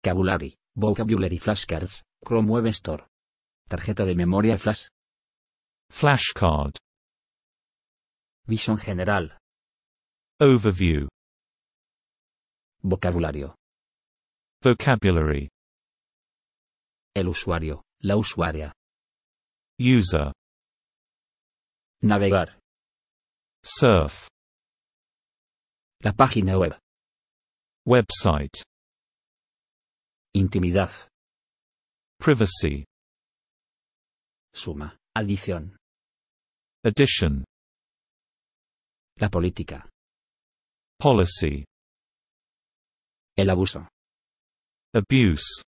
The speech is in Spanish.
Vocabulary, Vocabulary Flashcards, Chrome Web Store. Tarjeta de memoria flash. Flashcard. Visión general. Overview. Vocabulario. Vocabulary. El usuario, la usuaria. User. Navegar. Surf. La página web. Website. Intimidad. Privacy. Suma, adición. Addition. La política. Policy. El abuso. Abuse.